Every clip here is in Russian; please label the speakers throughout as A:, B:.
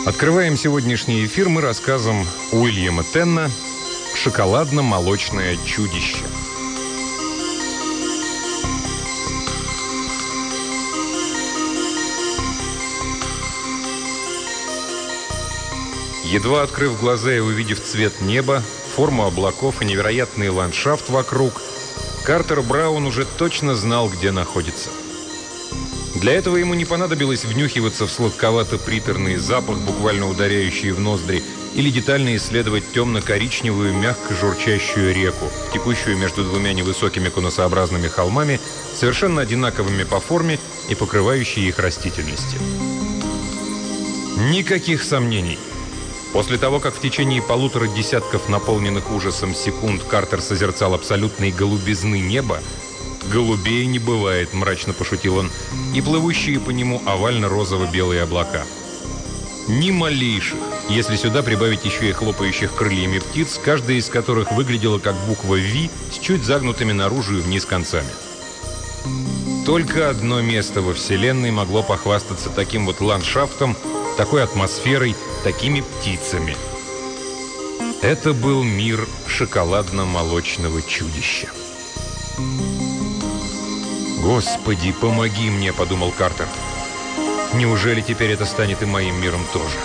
A: Открываем сегодняшний эфир мы рассказом Уильяма Тенна «Шоколадно-молочное чудище». Едва открыв глаза и увидев цвет неба, форму облаков и невероятный ландшафт вокруг, Картер Браун уже точно знал, где находится. Для этого ему не понадобилось внюхиваться в сладковато-приторный запах, буквально ударяющий в ноздри, или детально исследовать темно-коричневую, мягко журчащую реку, текущую между двумя невысокими конусообразными холмами, совершенно одинаковыми по форме и покрывающие их растительностью. Никаких сомнений. После того, как в течение 1,5 десятков наполненных ужасом секунд Картер созерцал абсолютной голубизны неба, «Голубей не бывает», — мрачно пошутил он, и плывущие по нему овально-розово-белые облака. Ни малейших, если сюда прибавить еще и хлопающих крыльями птиц, каждая из которых выглядела как буква «Ви» с чуть загнутыми наружу и вниз концами. Только одно место во Вселенной могло похвастаться таким вот ландшафтом, такой атмосферой, такими птицами. Это был мир шоколадно-молочного чудища. «Господи, помоги мне», — подумал Картер. «Неужели теперь это станет и моим миром тоже?»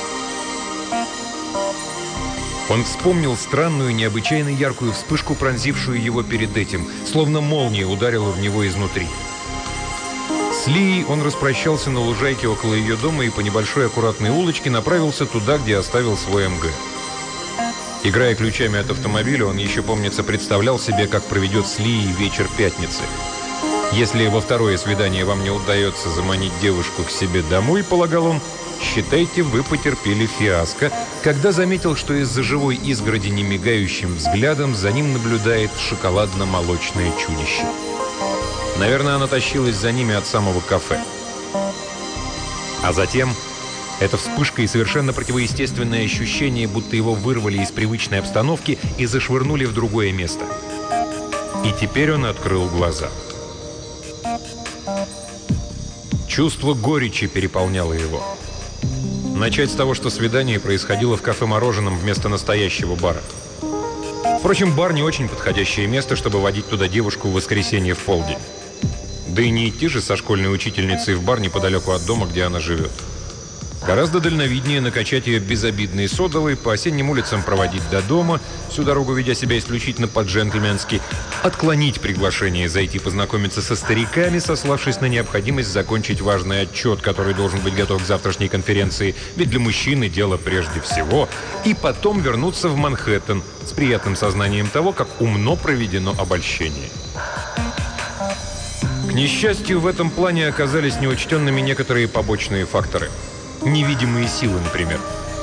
A: Он вспомнил странную, необычайно яркую вспышку, пронзившую его перед этим, словно молния ударила в него изнутри. С Лией он распрощался на лужайке около ее дома и по небольшой аккуратной улочке направился туда, где оставил свой МГ. Играя ключами от автомобиля, он еще, помнится, представлял себе, как проведет с Лией вечер пятницы. Если во второе свидание вам не удается заманить девушку к себе домой, полагал он, считайте, вы потерпели фиаско, когда заметил, что из-за живой изгороди немигающим взглядом за ним наблюдает шоколадно-молочное чудище. Наверное, она тащилась за ними от самого кафе. А затем эта вспышка и совершенно противоестественное ощущение, будто его вырвали из привычной обстановки и зашвырнули в другое место. И теперь он открыл глаза. Чувство горечи переполняло его. Начать с того, что свидание происходило в кафе-мороженом вместо настоящего бара. Впрочем, бар не очень подходящее место, чтобы водить туда девушку в воскресенье в полдень. Да и не идти же со школьной учительницей в бар неподалеку от дома, где она живет. Гораздо дальновиднее накачать ее безобидной содовой, по осенним улицам проводить до дома, всю дорогу ведя себя исключительно по-джентльменски, отклонить приглашение зайти познакомиться со стариками, сославшись на необходимость закончить важный отчет, который должен быть готов к завтрашней конференции, ведь для мужчины дело прежде всего, и потом вернуться в Манхэттен с приятным сознанием того, как умно проведено обольщение. К несчастью, в этом плане оказались неучтенными некоторые побочные факторы. Невидимые силы, например.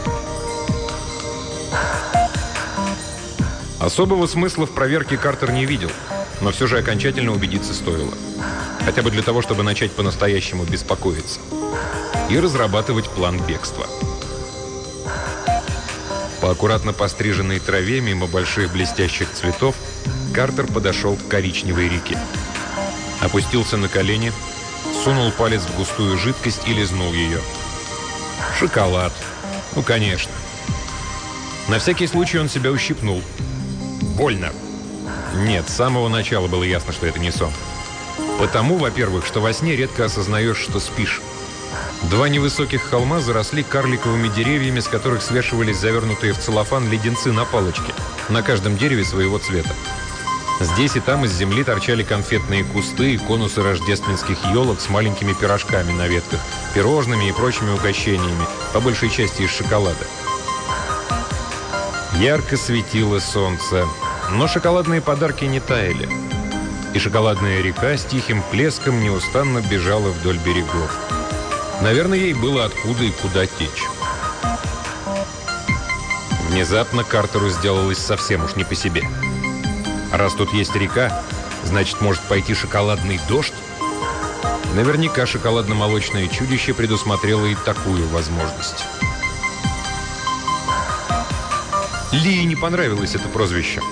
A: Особого смысла в проверке Картер не видел, но все же окончательно убедиться стоило. Хотя бы для того, чтобы начать по-настоящему беспокоиться. И разрабатывать план бегства. По аккуратно постриженной траве, мимо больших блестящих цветов, Картер подошел к коричневой реке. Опустился на колени, сунул палец в густую жидкость и лизнул ее. Шоколад. Ну, конечно. На всякий случай он себя ущипнул. Больно. Нет, с самого начала было ясно, что это не сон. Потому, во-первых, что во сне редко осознаешь, что спишь. Два невысоких холма заросли карликовыми деревьями, с которых свешивались завернутые в целлофан леденцы на палочке, на каждом дереве своего цвета. Здесь и там из земли торчали конфетные кусты и конусы рождественских елок с маленькими пирожками на ветках, пирожными и прочими угощениями, по большей части из шоколада. Ярко светило солнце, но шоколадные подарки не таяли. И шоколадная река с тихим плеском неустанно бежала вдоль берегов. Наверное, ей было откуда и куда течь. Внезапно Картеру сделалось совсем уж не по себе. Раз тут есть река, значит, может пойти шоколадный дождь? Наверняка шоколадно-молочное чудище предусмотрело и такую возможность. Лии не понравилось это прозвище.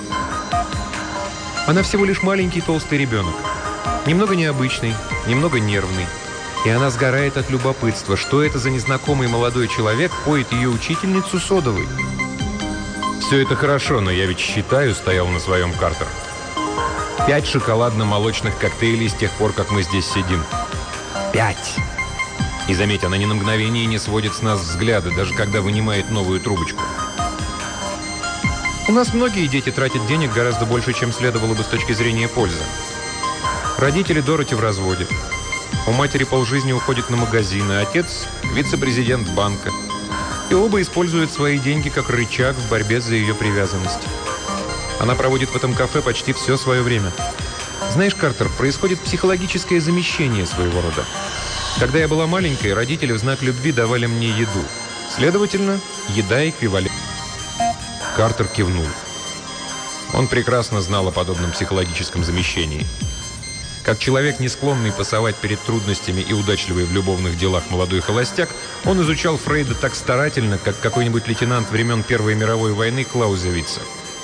A: Она всего лишь маленький толстый ребенок. Немного необычный, немного нервный. И она сгорает от любопытства, что это за незнакомый молодой человек поет ее учительницу содовой. «Все это хорошо, но я ведь считаю», — стоял на своем Картер. 5 шоколадно-молочных коктейлей с тех пор, как мы здесь сидим. 5. И заметь, она ни на мгновение не сводит с нас взгляда, даже когда вынимает новую трубочку. У нас многие дети тратят денег гораздо больше, чем следовало бы с точки зрения пользы. Родители Дороти в разводе. У матери полжизни уходит на магазины, а отец – вице-президент банка. И оба используют свои деньги как рычаг в борьбе за ее привязанность. Она проводит в этом кафе почти все свое время. Знаешь, Картер, происходит психологическое замещение своего рода. Когда я была маленькой, родители в знак любви давали мне еду. Следовательно, еда эквивалент. Картер кивнул. Он прекрасно знал о подобном психологическом замещении. Как человек, не склонный пасовать перед трудностями и удачливый в любовных делах молодой холостяк, он изучал Фрейда так старательно, как какой-нибудь лейтенант времен Первой мировой войны Клаузевица.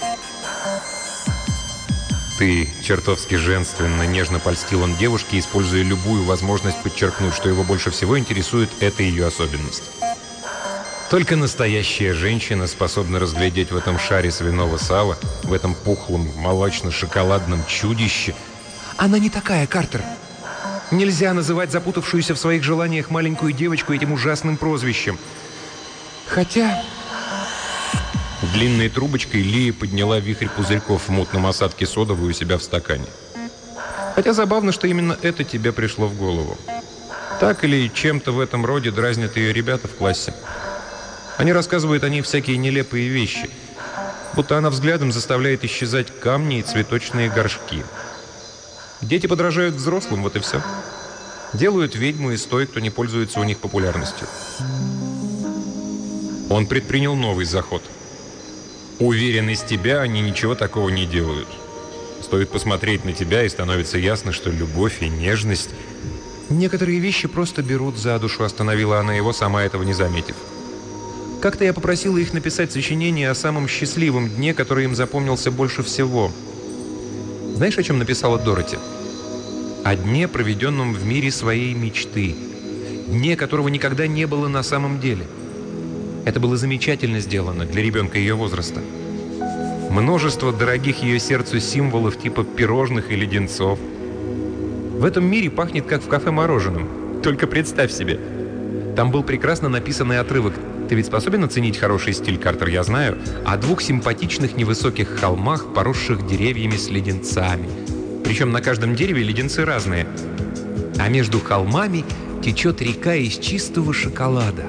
A: «Ты чертовски женственно», — нежно польстил он девушке, используя любую возможность подчеркнуть, что его больше всего интересует эта ее особенность. Только настоящая женщина способна разглядеть в этом шаре свиного сала, в этом пухлом молочно-шоколадном чудище. Она не такая, Картер. Нельзя называть запутавшуюся в своих желаниях маленькую девочку этим ужасным прозвищем. Хотя... Длинной трубочкой Лия подняла вихрь пузырьков в мутном осадке содовой у себя в стакане. Хотя забавно, что именно это тебе пришло в голову. Так или чем-то в этом роде дразнят ее ребята в классе. Они рассказывают о ней всякие нелепые вещи. Будто она взглядом заставляет исчезать камни и цветочные горшки. Дети подражают взрослым, вот и все. Делают ведьму из той, кто не пользуется у них популярностью. Он предпринял новый заход. Уверен, из тебя они ничего такого не делают. Стоит посмотреть на тебя, и становится ясно, что любовь и нежность... Некоторые вещи просто берут за душу, остановила она его, сама этого не заметив. Как-то я попросила их написать сочинение о самом счастливом дне, который им запомнился больше всего. Знаешь, о чем написала Дороти? О дне, проведенном в мире своей мечты. Дне, которого никогда не было на самом деле. Это было замечательно сделано для ребенка ее возраста. Множество дорогих ее сердцу символов типа пирожных и леденцов. В этом мире пахнет, как в кафе мороженым. Только представь себе. Там был прекрасно написанный отрывок. Ты ведь способен оценить хороший стиль, Картер, я знаю. О 2 симпатичных невысоких холмах, поросших деревьями с леденцами. Причем на каждом дереве леденцы разные. А между холмами течет река из чистого шоколада.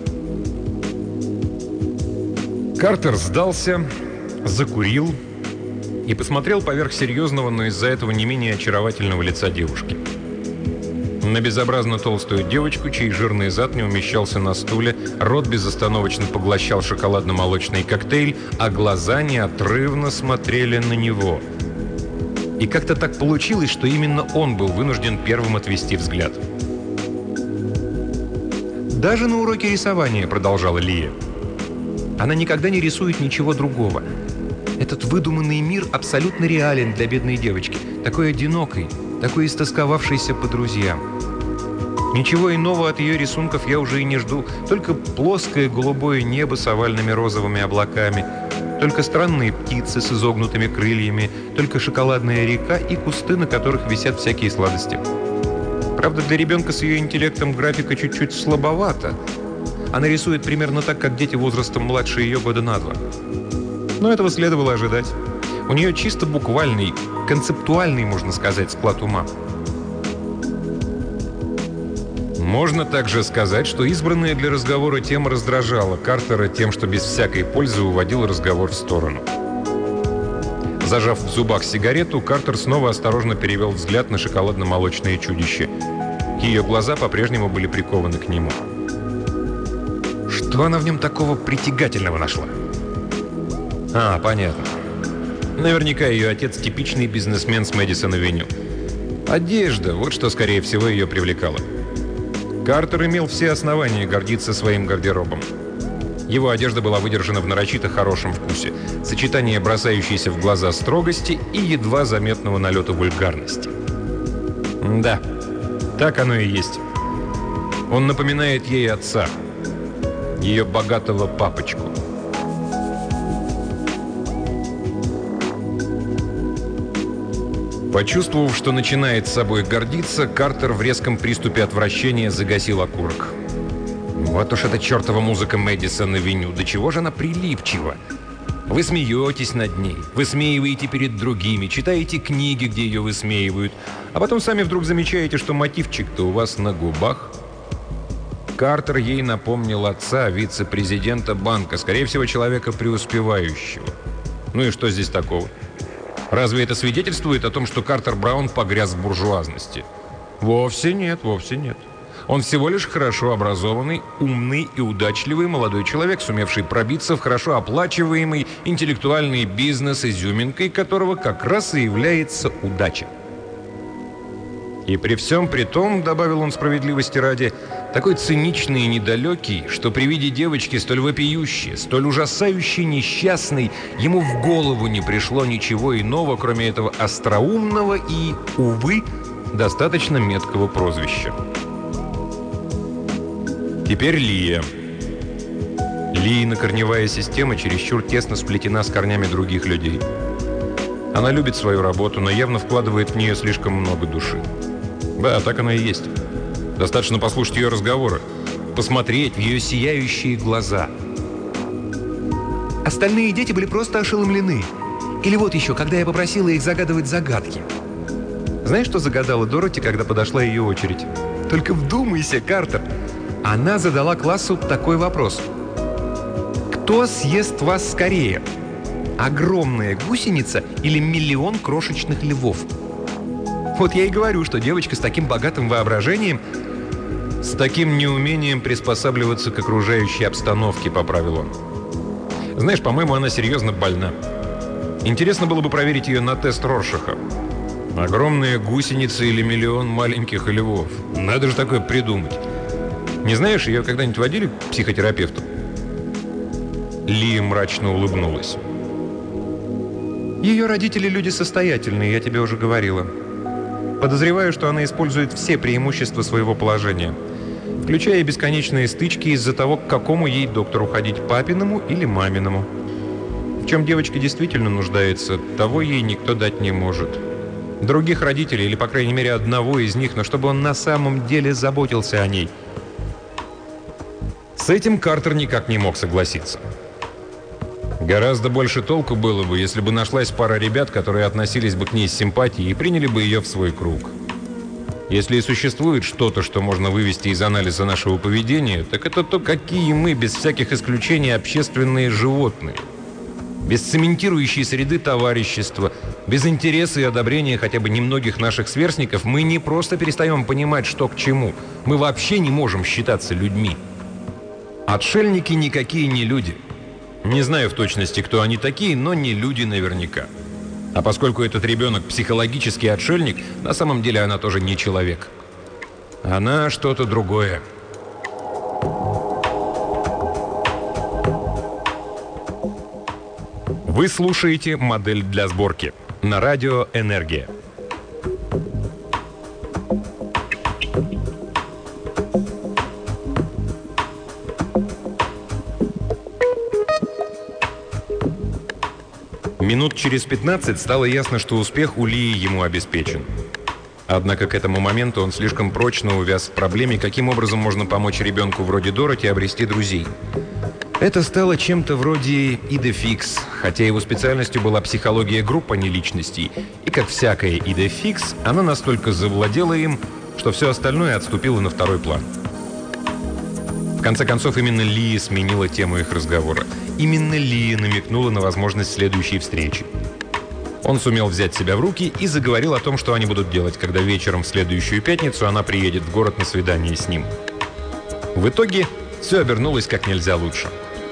A: Картер сдался, закурил и посмотрел поверх серьезного, но из-за этого не менее очаровательного лица девушки. На безобразно толстую девочку, чей жирный зад не умещался на стуле, рот безостановочно поглощал шоколадно-молочный коктейль, а глаза неотрывно смотрели на него. И как-то так получилось, что именно он был вынужден первым отвести взгляд. «Даже на уроке рисования», — продолжала Лия, — «она никогда не рисует ничего другого. Этот выдуманный мир абсолютно реален для бедной девочки, такой одинокой, такой истосковавшейся по друзьям. Ничего иного от ее рисунков я уже и не жду, только плоское голубое небо с овальными розовыми облаками, только странные птицы с изогнутыми крыльями, только шоколадная река и кусты, на которых висят всякие сладости. Правда, для ребенка с ее интеллектом графика чуть-чуть слабовата. Она рисует примерно так, как дети возрастом младше ее года на 2. Но этого следовало ожидать. У нее чисто буквальный, концептуальный, можно сказать, склад ума. Можно также сказать, что избранная для разговора тема раздражала Картера тем, что без всякой пользы уводил разговор в сторону. Зажав в зубах сигарету, Картер снова осторожно перевел взгляд на шоколадно-молочное чудище. Ее глаза по-прежнему были прикованы к нему. Что она в нем такого притягательного нашла? А, понятно. Наверняка ее отец типичный бизнесмен с Мэдисон-авеню. Одежда, вот что, скорее всего, ее привлекало. Картер имел все основания гордиться своим гардеробом. Его одежда была выдержана в нарочито хорошем вкусе. Сочетание бросающейся в глаза строгости и едва заметного налета вульгарности. Да, так оно и есть. Он напоминает ей отца, ее богатого папочку. Почувствовав, что начинает собой гордиться, Картер в резком приступе отвращения загасил окурок. Вот уж эта чертова музыка Мэдисон-авеню, до чего же она прилипчива? Вы смеетесь над ней, высмеиваете перед другими, читаете книги, где ее высмеивают, а потом сами вдруг замечаете, что мотивчик-то у вас на губах. Картер ей напомнил отца, вице-президента банка, скорее всего, человека преуспевающего. Ну и что здесь такого? Разве это свидетельствует о том, что Картер Браун погряз в буржуазности? Вовсе нет, вовсе нет. Он всего лишь хорошо образованный, умный и удачливый молодой человек, сумевший пробиться в хорошо оплачиваемый интеллектуальный бизнес, изюминкой которого как раз и является удача. И при всем при том, добавил он справедливости ради, такой циничный и недалекий, что при виде девочки столь вопиющей, столь ужасающей несчастной, ему в голову не пришло ничего иного, кроме этого остроумного и, увы, достаточно меткого прозвища. Теперь Лия. Лиина корневая система чересчур тесно сплетена с корнями других людей. Она любит свою работу, но явно вкладывает в нее слишком много души. Да, так она и есть. Достаточно послушать ее разговоры, посмотреть в ее сияющие глаза.
B: Остальные дети были просто ошеломлены. Или вот еще, когда я попросила их загадывать загадки.
A: Знаешь, что загадала Дороти, когда подошла ее очередь?
B: Только вдумайся, Картер. Она задала классу такой вопрос. Кто съест вас скорее? Огромная гусеница или миллион крошечных львов? Вот я и говорю, что девочка с таким богатым воображением...
A: С таким неумением приспосабливаться к окружающей обстановке, поправил он. Знаешь, по-моему, она серьезно больна. Интересно было бы проверить ее на тест Роршаха. Огромная гусеница или миллион маленьких львов. Надо же такое придумать. Не знаешь, ее когда-нибудь водили к психотерапевту? Лия мрачно улыбнулась.
B: Ее родители люди состоятельные, я тебе уже говорила. Подозреваю, что она использует все преимущества своего положения, включая бесконечные стычки из-за того, к какому ей доктору ходить, папиному или маминому. В чем девочка действительно нуждается, того ей никто дать не может. Других родителей, или, по крайней мере, одного из них, но чтобы он на самом деле заботился о ней.
A: С этим Картер никак не мог согласиться. Гораздо больше толку было бы, если бы нашлась пара ребят, которые относились бы к ней с симпатией и приняли бы ее в свой круг. Если и существует что-то, что можно вывести из анализа нашего поведения, так это то, какие мы, без всяких исключений, общественные животные. Без цементирующей среды товарищества, без интереса и одобрения хотя бы немногих наших сверстников, мы не просто перестаем понимать, что к чему. Мы вообще не можем считаться людьми. Отшельники никакие не люди. Не знаю в точности, кто они такие, но не люди наверняка. А поскольку этот ребенок психологический отшельник, на самом деле она тоже не человек. Она что-то другое. Вы слушаете «Модель для сборки» на радио «Энергия». Минут через 15 стало ясно, что успех у Лии ему обеспечен. Однако к этому моменту он слишком прочно увяз в проблеме, каким образом можно помочь ребенку вроде Дороти обрести друзей. Это стало чем-то вроде идефикс, хотя его специальностью была психология групп, а не личностей. И как всякая идефикс, она настолько завладела им, что все остальное отступило на второй план. В конце концов, именно Лия сменила тему их разговора. Именно Лия намекнула на возможность следующей встречи. Он сумел взять себя в руки и заговорил о том, что они будут делать, когда вечером в следующую пятницу она приедет в город на свидание с ним. В итоге все обернулось как нельзя лучше.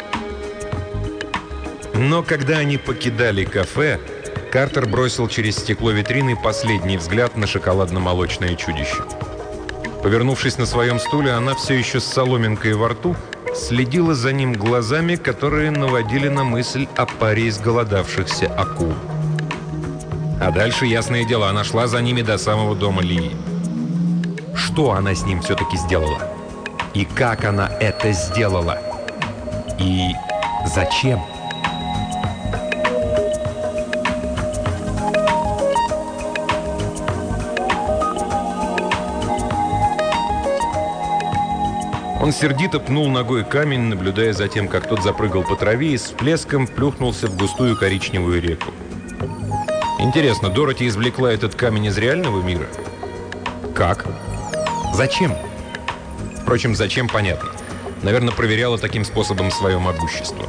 A: Но когда они покидали кафе, Картер бросил через стекло витрины последний взгляд на шоколадно-молочное чудище. Повернувшись на своем стуле, она все еще с соломинкой во рту следила за ним глазами, которые наводили на мысль о паре изголодавшихся акул. А дальше, ясное дело, она шла за ними до самого дома Лии. Что она с ним все-таки сделала?
B: И как она это сделала? И зачем?
A: Он сердито пнул ногой камень, наблюдая за тем, как тот запрыгал по траве и с всплеском плюхнулся в густую коричневую реку. Интересно, Дороти извлекла этот камень из реального мира? Как? Зачем? Впрочем, зачем, понятно. Наверное, проверяла таким способом свое могущество.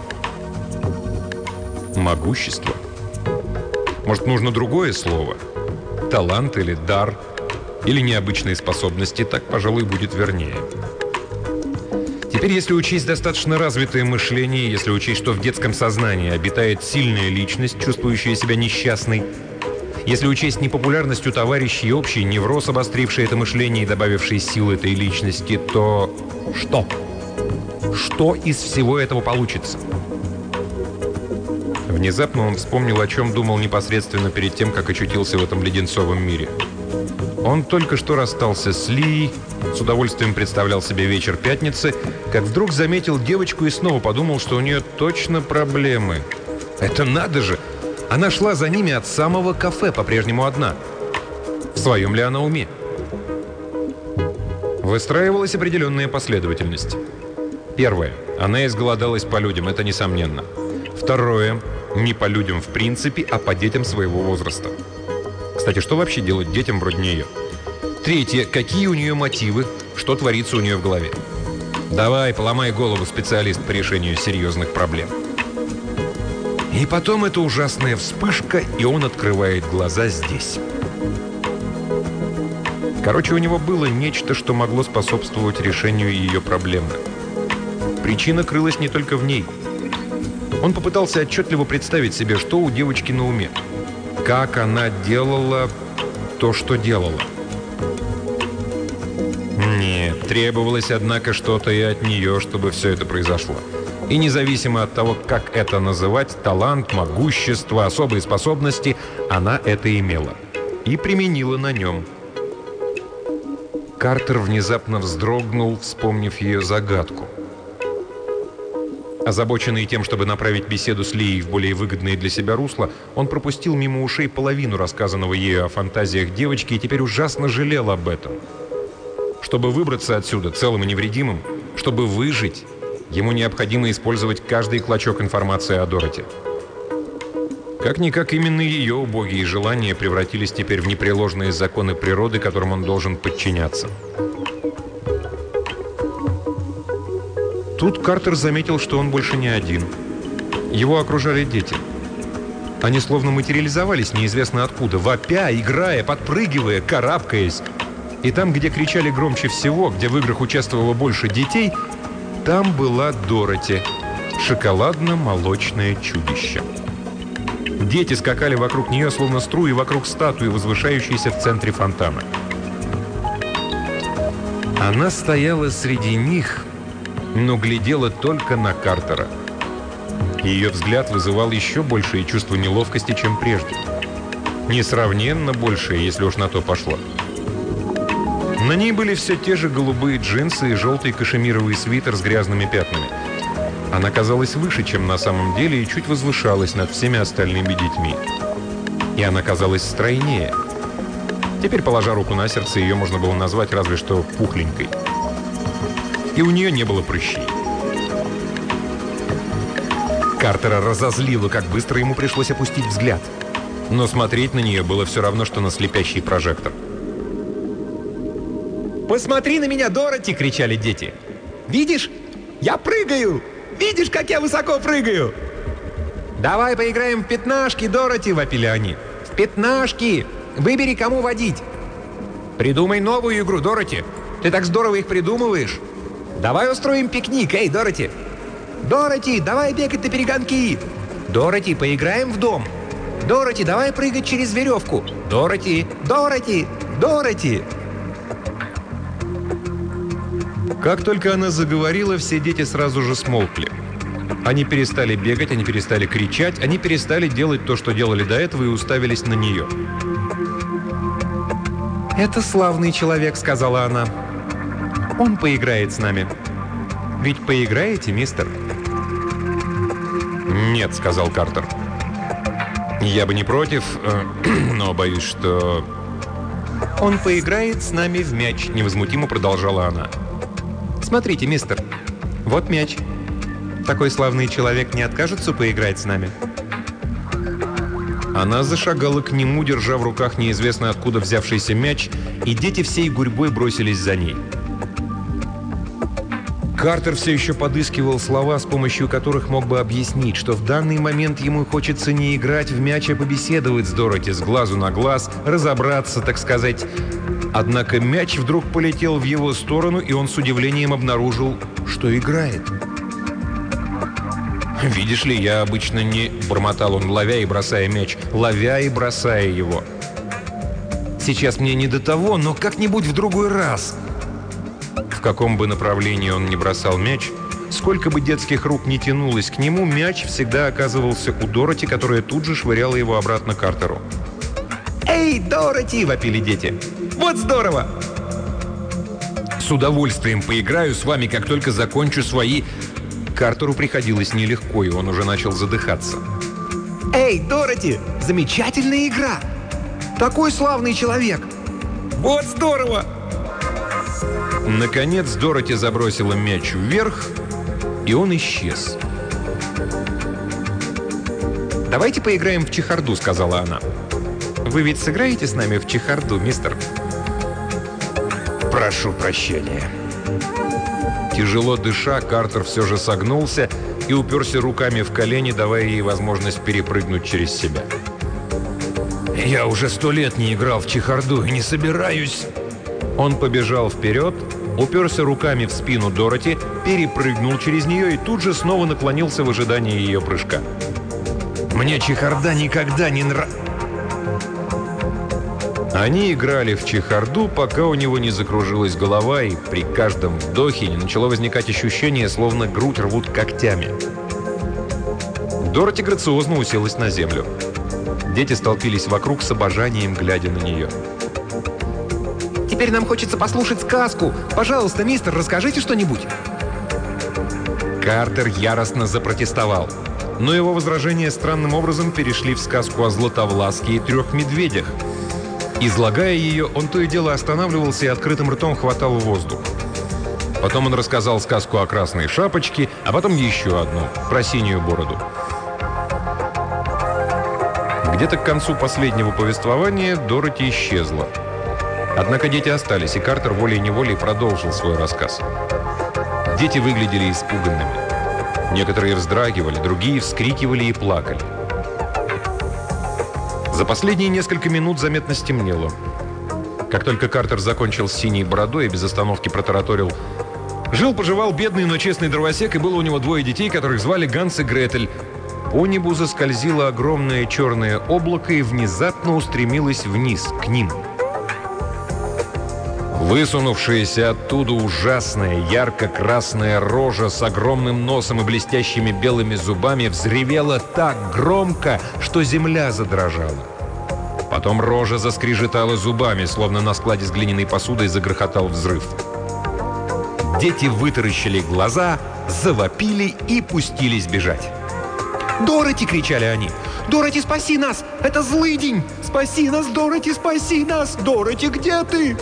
A: Могущество? Может, нужно другое слово? Талант или дар? Или необычные способности? Так, пожалуй, будет вернее. Теперь, если учесть достаточно развитое мышление, если учесть, что в детском сознании обитает сильная личность, чувствующая себя несчастной, если учесть непопулярность у товарищей и общий невроз, обостривший это мышление и добавивший сил этой личности, то что? Что из всего этого получится? Внезапно он вспомнил, о чем думал непосредственно перед тем, как очутился в этом леденцовом мире. Он только что расстался с Ли, с удовольствием представлял себе вечер пятницы, как вдруг заметил девочку и снова подумал, что у нее точно проблемы. Это надо же! Она шла за ними от самого кафе, по-прежнему одна. В своем ли она уме? Выстраивалась определенная последовательность. Первое. Она изголодалась по людям, это несомненно. Второе. Не по людям в принципе, а по детям своего возраста. Кстати, что вообще делать детям вроде нее? Третье. Какие у нее мотивы? Что творится у нее в голове? Давай, поломай голову, специалист по решению серьезных проблем. И потом эта ужасная вспышка, и он открывает глаза здесь. Короче, у него было нечто, что могло способствовать решению ее проблемы. Причина крылась не только в ней. Он попытался отчетливо представить себе, что у девочки на уме. Как она делала то, что делала. Нет, требовалось, однако, что-то и от нее, чтобы все это произошло. И независимо от того, как это называть, талант, могущество, особые способности, она это имела. И применила на нем. Картер внезапно вздрогнул, вспомнив ее загадку. Озабоченный тем, чтобы направить беседу с Лией в более выгодное для себя русло, он пропустил мимо ушей половину рассказанного ею о фантазиях девочки и теперь ужасно жалел об этом. Чтобы выбраться отсюда целым и невредимым, чтобы выжить, ему необходимо использовать каждый клочок информации о Дороти. Как-никак именно ее убогие желания превратились теперь в непреложные законы природы, которым он должен подчиняться. Тут Картер заметил, что он больше не один. Его окружали дети. Они словно материализовались неизвестно откуда, вопя, играя, подпрыгивая, карабкаясь. И там, где кричали громче всего, где в играх участвовало больше детей, там была Дороти, шоколадно-молочное чудище. Дети скакали вокруг нее, словно струи вокруг статуи, возвышающейся в центре фонтана. Она стояла среди них, но глядела только на Картера. Ее взгляд вызывал еще большее чувство неловкости, чем прежде. Несравненно большее, если уж на то пошло. На ней были все те же голубые джинсы и желтый кашемировый свитер с грязными пятнами. Она казалась выше, чем на самом деле, и чуть возвышалась над всеми остальными детьми. И она казалась стройнее. Теперь, положа руку на сердце, ее можно было назвать разве что пухленькой. И у нее не было прыщей. Картера разозлило, как быстро ему пришлось опустить взгляд. Но смотреть на нее было все равно, что на слепящий прожектор. «Посмотри на меня, Дороти!» — кричали дети. «Видишь? Я прыгаю! Видишь, как я высоко прыгаю?» «Давай поиграем в пятнашки, Дороти!» — вопили они. «В пятнашки! Выбери, кому водить!» «Придумай новую игру, Дороти! Ты так здорово их придумываешь!» «Давай устроим пикник, эй, Дороти!» «Дороти, давай бегать на перегонки!» «Дороти, поиграем в дом!» «Дороти, давай прыгать через веревку!» «Дороти! Дороти! Дороти!» Как только она заговорила, все дети сразу же смолкли. Они перестали бегать, они перестали кричать, они перестали делать то, что делали до этого, и уставились на нее. «Это славный человек», — сказала она.
B: Он поиграет с нами. Ведь поиграете, мистер?»
A: «Нет», — сказал Картер. «Я бы не против, но боюсь, что...»
B: «Он поиграет с нами в мяч», — невозмутимо продолжала она. «Смотрите, мистер, вот мяч. Такой славный человек не откажется поиграть с нами?»
A: Она зашагала к нему, держа в руках неизвестно откуда взявшийся мяч, и дети всей гурьбой бросились за ней. Картер все еще подыскивал слова, с помощью которых мог бы объяснить, что в данный момент ему хочется не играть в мяч, а побеседовать с Дороти с глазу на глаз, разобраться, так сказать. Однако мяч вдруг полетел в его сторону, и он с удивлением обнаружил, что играет. «Видишь ли, я обычно не...» — бормотал он, ловя и бросая мяч, ловя и бросая его. «Сейчас мне не до того, но как-нибудь в другой раз». В каком бы направлении он ни бросал мяч, сколько бы детских рук ни тянулось к нему, мяч всегда оказывался у Дороти, которая тут же швыряла его обратно Картеру. «Эй, Дороти!» — вопили дети. «Вот здорово!» «С удовольствием поиграю с вами, как только закончу свои...» Картеру приходилось нелегко, и он уже начал задыхаться. «Эй, Дороти! Замечательная игра! Такой славный человек! Вот здорово!» Наконец Дороти забросила мяч вверх, и он исчез. «Давайте поиграем в чехарду», — сказала она. «Вы ведь сыграете с нами в чехарду, мистер?» «Прошу прощения». Тяжело дыша, Картер все же согнулся и уперся руками в колени, давая ей возможность перепрыгнуть через себя. «Я уже 100 лет не играл в чехарду и не собираюсь...» Он побежал вперед, уперся руками в спину Дороти, перепрыгнул через нее и тут же снова наклонился в ожидании ее прыжка. «Мне чехарда никогда не нравилась». Они играли в чехарду, пока у него не закружилась голова, и при каждом вдохе не начало возникать ощущение, словно грудь рвут когтями. Дороти грациозно уселась на землю. Дети столпились вокруг с обожанием, глядя на нее. «Теперь нам хочется послушать сказку. Пожалуйста, мистер, расскажите что-нибудь». Картер яростно запротестовал. Но его возражения странным образом перешли в сказку о Златовласке и 3 медведях. Излагая ее, он то и дело останавливался и открытым ртом хватал воздух. Потом он рассказал сказку о Красной Шапочке, а потом еще одну, про Синюю Бороду. Где-то к концу последнего повествования Дороти исчезла. Однако дети остались, и Картер волей-неволей продолжил свой рассказ. Дети выглядели испуганными. Некоторые вздрагивали, другие вскрикивали и плакали. За последние несколько минут заметно стемнело. Как только Картер закончил с Синей Бородой и без остановки протараторил: «Жил-поживал бедный, но честный дровосек, и было у него 2 детей, которых звали Ганс и Гретель». По небу заскользило огромное черное облако и внезапно устремилось вниз, к ним. Высунувшаяся оттуда ужасная, ярко-красная рожа с огромным носом и блестящими белыми зубами взревела так громко, что земля задрожала. Потом рожа заскрежетала зубами, словно на складе с глиняной посудой загрохотал взрыв. Дети вытаращили глаза, завопили и пустились бежать. «Дороти!» — кричали они. «Дороти, спаси нас! Это злыдень! Спаси нас, Дороти, спаси нас! Дороти, где ты?»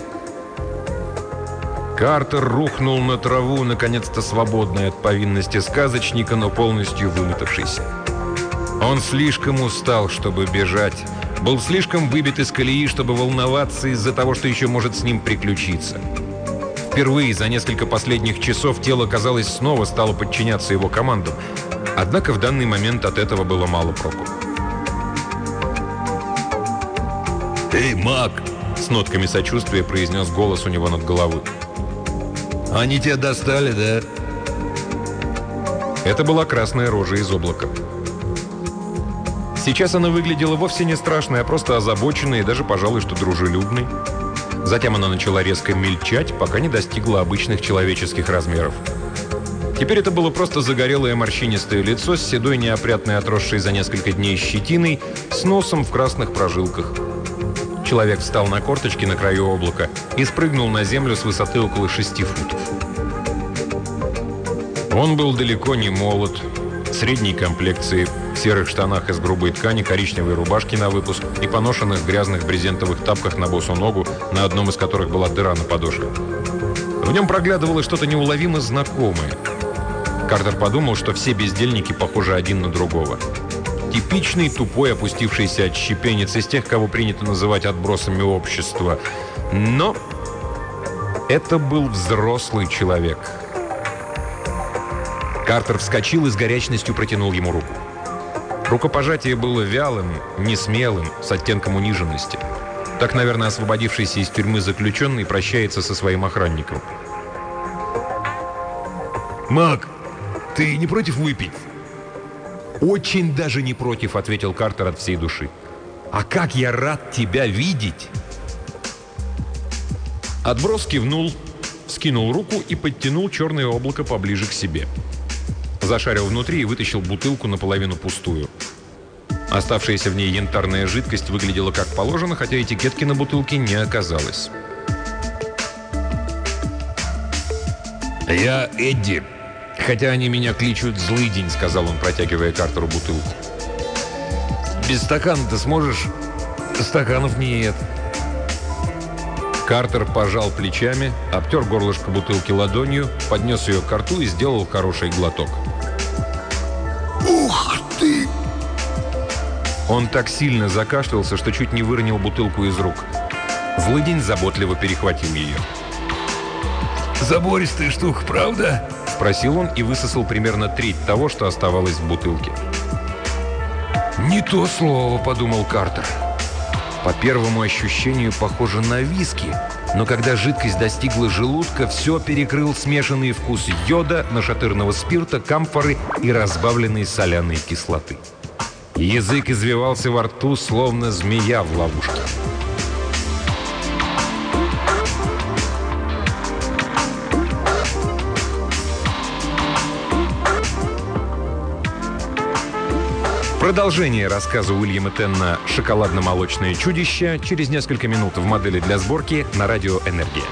A: Картер рухнул на траву, наконец-то свободный от повинности сказочника, но полностью вымотавшийся. Он слишком устал, чтобы бежать, был слишком выбит из колеи, чтобы волноваться из-за того, что еще может с ним приключиться. Впервые за несколько последних часов тело, казалось, снова стало подчиняться его командам. Однако в данный момент от этого было мало проку. «Эй, Мак!» — с нотками сочувствия произнес голос у него над головой. «Они тебя достали, да?» Это была красная рожа из облака. Сейчас она выглядела вовсе не страшной, а просто озабоченной и даже, пожалуй, что дружелюбной. Затем она начала резко мельчать, пока не достигла обычных человеческих размеров. Теперь это было просто загорелое морщинистое лицо с седой, неопрятной, отросшей за несколько дней щетиной, с носом в красных прожилках.
B: Человек встал на корточки на краю облака и спрыгнул на землю с высоты около 6 футов. Он был далеко не молод, средней комплекции, в серых штанах из грубой ткани, коричневой рубашке на выпуск и поношенных грязных брезентовых тапках на босу ногу, на одном из которых была дыра на подошве. В нем проглядывало что-то неуловимо знакомое. Картер подумал, что все бездельники похожи один на другого. Типичный, тупой, опустившийся отщепенец из тех, кого принято называть отбросами общества. Но это был взрослый человек. Картер вскочил и с горячностью протянул ему руку. Рукопожатие было вялым, несмелым, с оттенком униженности. Так, наверное, освободившийся из тюрьмы заключенный прощается со своим охранником.
A: «Мак, ты не против выпить?»
B: «Очень даже не против», — ответил Картер от всей души. «А как я рад тебя видеть!» Отброс кивнул, скинул руку и подтянул черное облако поближе к себе. Зашарил внутри и вытащил бутылку наполовину пустую. Оставшаяся в ней янтарная жидкость выглядела как положено, хотя этикетки на бутылке не оказалось.
A: «Я Эдди,
B: «Хотя они меня кличут Злыдень», — сказал он, протягивая Картеру бутылку.
A: без стакана ты сможешь?»
B: «Стаканов нет». Картер пожал плечами, обтер горлышко бутылки ладонью, поднес ее к рту и сделал хороший глоток.
A: «Ух ты!»
B: Он так сильно закашлялся, что чуть не выронил бутылку из рук. Злыдень заботливо перехватил ее.
A: «Забористая штука, правда?»
B: — спросил он и высосал примерно треть того, что оставалось в бутылке.
A: «Не то слово», — подумал Картер.
B: По первому ощущению похоже на виски, но когда жидкость достигла желудка, все перекрыл смешанный вкус йода, нашатырного спирта, камфоры и разбавленной соляной кислоты. Язык извивался во рту, словно змея в ловушке. Продолжение рассказа Уильяма Тенна «Шоколадно-молочное чудище» через несколько минут в модели для сборки на радио «Энергия».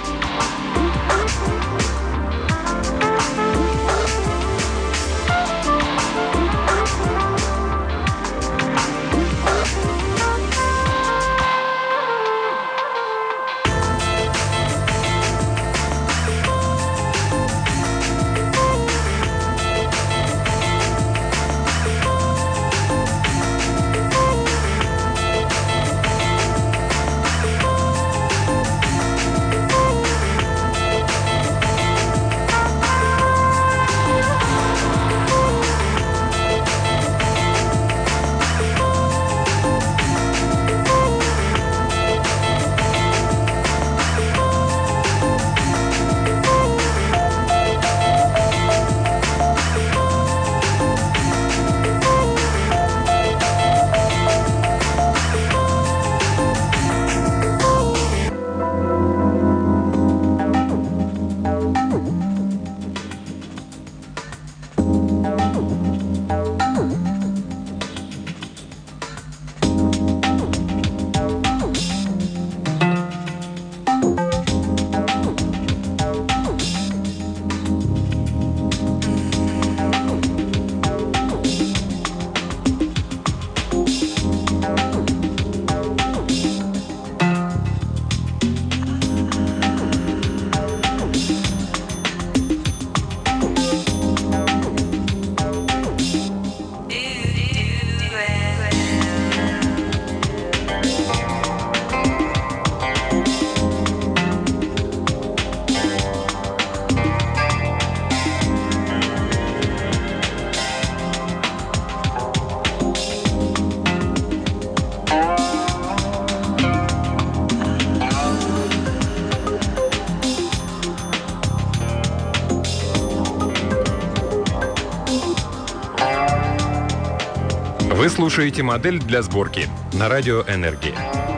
B: Вы слушаете модель для сборки на радио «Энергия».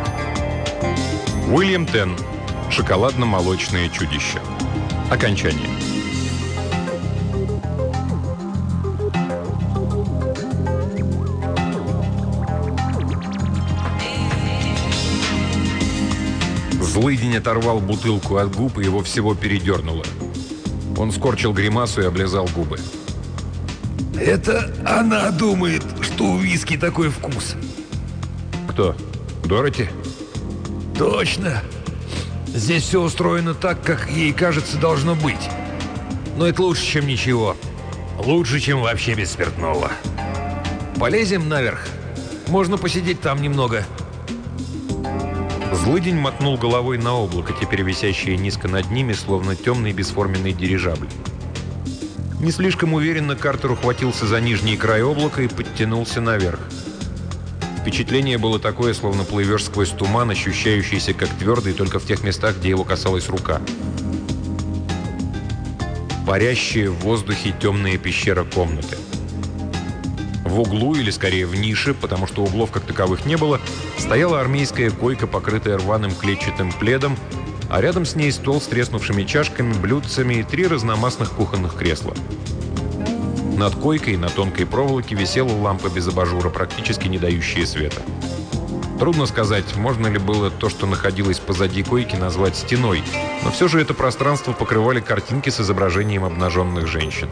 B: Уильям Тенн. «Шоколадно-молочное чудище». Окончание.
A: Злыдень оторвал бутылку от губ, и его всего передернуло. Он скорчил гримасу и облизал губы.
C: Это она думает, что у виски такой вкус.
A: Кто? Дороти?
C: Точно. Здесь все устроено так, как ей кажется должно быть. Но это лучше, чем ничего. Лучше, чем вообще без спиртного. Полезем наверх. Можно посидеть там немного.
A: Злыдень мотнул головой на облако, теперь висящее низко над ними, словно темный бесформенный дирижабль. Не слишком уверенно Картер ухватился за нижний край облака и подтянулся наверх. Впечатление было такое, словно плывешь сквозь туман, ощущающийся как твердый только в тех местах, где его касалась рука. Парящая в воздухе темная пещера комнаты. В углу, или скорее в нише, потому что углов как таковых не было, стояла армейская койка, покрытая рваным клетчатым пледом, а рядом с ней стол с треснувшими чашками, блюдцами и 3 разномастных кухонных кресла. Над койкой на тонкой проволоке висела лампа без абажура, практически не дающая света. Трудно сказать, можно ли было то, что находилось позади койки, назвать стеной, но все же это пространство покрывали картинки с изображением обнаженных женщин.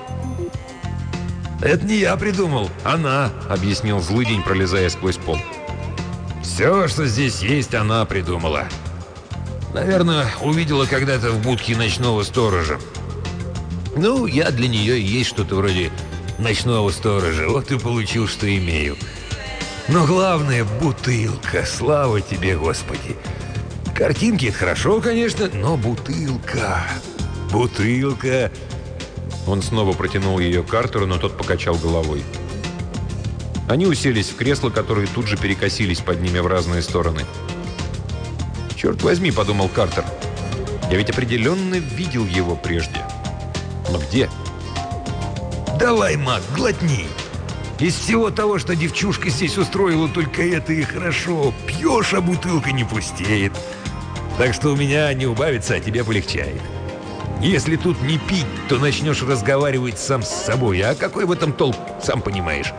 C: «Это не я придумал, она», — объяснил Злыдень, пролезая сквозь пол. «Все, что здесь есть, она придумала. Наверное, увидела когда-то в будке ночного сторожа. Ну, я для нее и есть что-то вроде ночного сторожа. Вот и получил, что имею. Но главное — бутылка. Слава тебе, Господи. Картинки — это хорошо, конечно, но бутылка. Бутылка».
A: Он снова протянул ее Картеру, но тот покачал головой. Они уселись в кресла, которые тут же перекосились под ними в разные стороны. «Черт возьми», — подумал Картер, — «я ведь определенно видел его прежде. Но где?»
C: «Давай, Мак, глотни. Из всего того, что девчушка здесь устроила, только это и хорошо. Пьешь, а бутылка не пустеет. Так что у меня не убавится, а тебе полегчает. Если тут не пить, то начнешь разговаривать сам с собой. А какой в этом толк, сам понимаешь».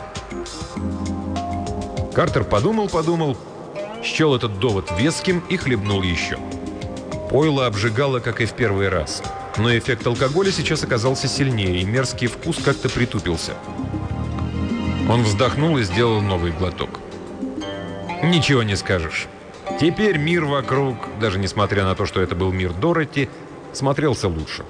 A: Картер подумал, счел этот довод веским и хлебнул еще. Пойло обжигало, как и в первый раз. Но эффект алкоголя сейчас оказался сильнее, и мерзкий вкус как-то притупился. Он вздохнул и сделал новый глоток. Ничего не скажешь. Теперь мир вокруг, даже несмотря на то, что это был мир Дороти, смотрелся лучше.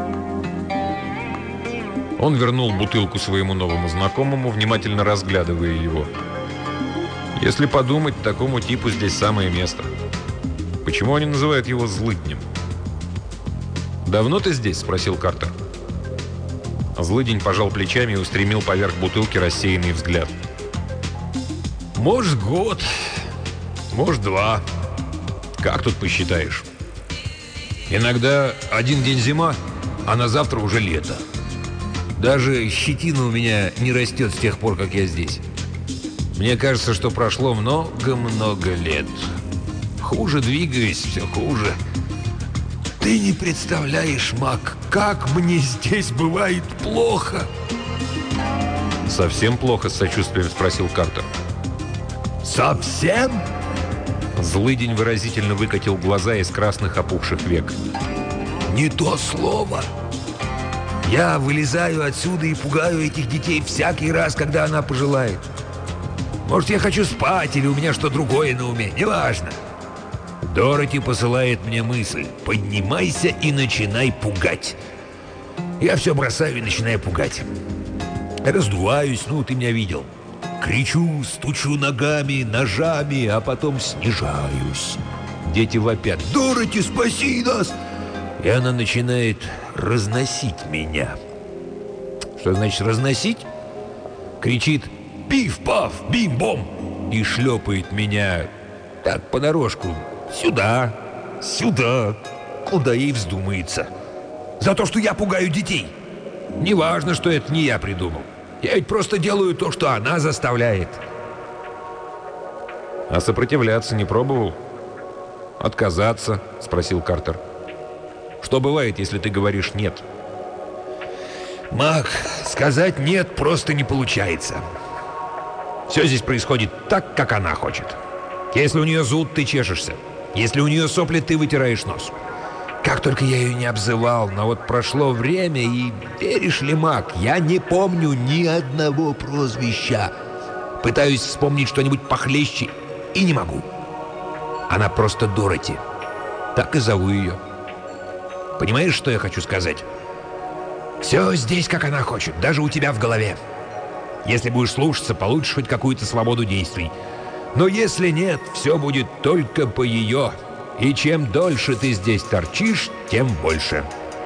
A: Он вернул бутылку своему новому знакомому, внимательно разглядывая его. Если подумать, такому типу здесь самое место. Почему они называют его Злыднем? «Давно ты здесь?» — спросил Картер. Злыдень пожал плечами и устремил поверх бутылки рассеянный взгляд.
C: «Может, год, может, 2.
A: Как тут посчитаешь?»
C: Иногда один день зима, а на завтра уже лето. Даже щетина у меня не растет с тех пор, как я здесь. Мне кажется, что прошло много-много лет. Хуже двигаюсь, все хуже. Ты не представляешь, Мак, как мне здесь бывает плохо.
A: «Совсем плохо?» — с сочувствием спросил Картер.
C: «Совсем?»
A: Злыдень выразительно выкатил глаза из красных опухших век.
C: «Не то слово. Я вылезаю отсюда и пугаю этих детей всякий раз, когда она пожелает. Может, я хочу спать, или у меня что другое на уме, неважно. Дороти посылает мне мысль: поднимайся и начинай пугать. Я все бросаю и начинаю пугать. Раздуваюсь, ну, ты меня видел. Кричу, стучу ногами, ножами, а потом снижаюсь. Дети вопят: «Дороти, спаси нас!» И она начинает разносить меня. Что значит разносить? Кричит: «Пиф-паф, бим-бом!» и шлепает меня так по дорожку. Сюда, сюда, куда ей вздумается. За то, что я пугаю детей. Неважно, что это не я придумал. Я ведь просто делаю то, что она заставляет.
A: «А сопротивляться не пробовал?» «Отказаться?» — спросил Картер. «Что бывает, если ты говоришь «нет»?»
C: Мак, сказать «нет» просто не получается. Все здесь происходит так, как она хочет. Если у нее зуд, ты чешешься. Если у нее сопли, ты вытираешь нос. Как только я ее не обзывал, но вот прошло время, и, веришь ли, Мак, я не помню ни одного прозвища. Пытаюсь вспомнить что-нибудь похлеще, и не могу. Она просто Дороти. Так и зову ее. Понимаешь, что я хочу сказать? Все здесь, как она хочет, даже у тебя в голове. Если будешь слушаться, получишь хоть какую-то свободу действий. Но если нет, все будет только по ее. И чем дольше ты здесь торчишь, тем больше.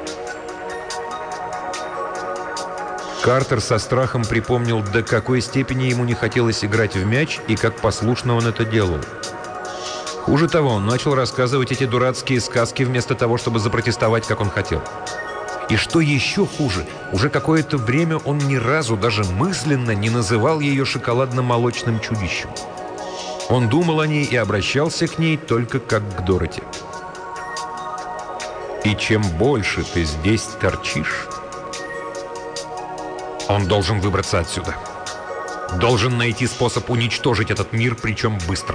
B: Картер со страхом припомнил, до какой степени ему не хотелось играть в мяч и как послушно он это делал. Хуже того, он начал рассказывать эти дурацкие сказки вместо того, чтобы запротестовать, как он хотел. И что еще хуже, уже какое-то время он ни разу даже мысленно не называл ее шоколадно-молочным чудищем. Он думал о ней и обращался к ней только как к Дороти. И чем больше ты здесь торчишь, он должен выбраться отсюда. Должен найти способ уничтожить этот мир, причем быстро.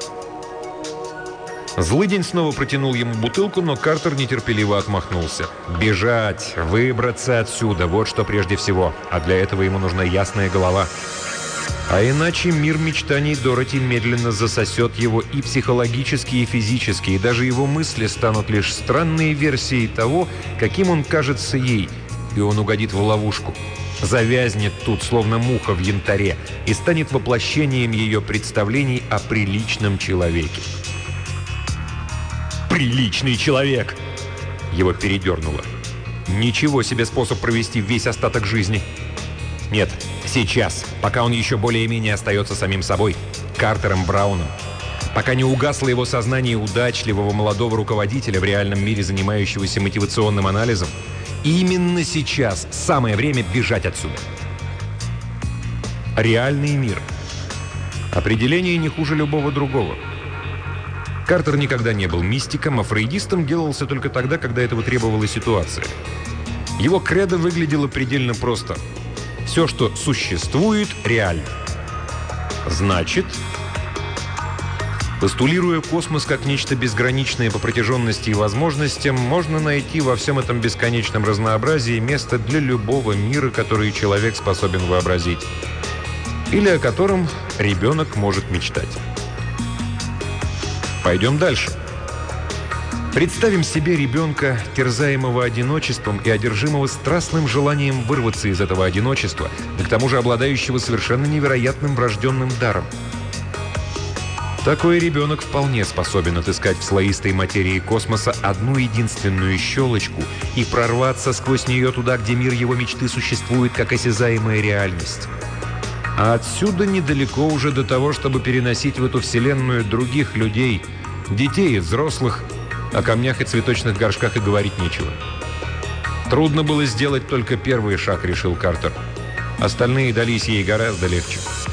B: Злыдень снова протянул ему бутылку, но Картер нетерпеливо отмахнулся. Бежать, выбраться отсюда — вот что прежде всего. А для этого ему нужна ясная голова. А иначе мир мечтаний Дороти медленно засосет его и психологически, и физически, и даже его мысли станут лишь странной версией того, каким он кажется ей, и он угодит в ловушку. Завязнет тут, словно муха в янтаре, и станет воплощением ее представлений о приличном человеке. «Приличный человек!» Его передернуло. Ничего себе способ провести весь остаток жизни. Нет, сейчас, пока он еще более-менее остается самим собой, Картером Брауном, пока не угасло его сознание удачливого молодого руководителя в реальном мире, занимающегося мотивационным анализом, именно сейчас самое время бежать отсюда. Реальный мир. Определение не хуже любого другого. Картер никогда не был мистиком, а фрейдистом делался только тогда, когда этого требовала ситуация. Его кредо выглядело предельно просто. Все, что существует, реально. Значит, постулируя космос как нечто безграничное по протяженности и возможностям, можно найти во всем этом бесконечном разнообразии место для любого мира, который человек способен вообразить. Или о котором ребенок может мечтать. Пойдем дальше. Представим себе ребенка, терзаемого одиночеством и одержимого страстным желанием вырваться из этого одиночества, да к тому же обладающего совершенно невероятным врожденным даром. Такой ребенок вполне способен отыскать в слоистой материи космоса одну единственную щелочку и прорваться сквозь нее туда, где мир его мечты существует как осязаемая реальность. А отсюда недалеко уже до того, чтобы переносить в эту вселенную других людей, детей и взрослых. О камнях и цветочных горшках и говорить нечего. Трудно было сделать только первый шаг, решил Картер. Остальные дались ей гораздо легче.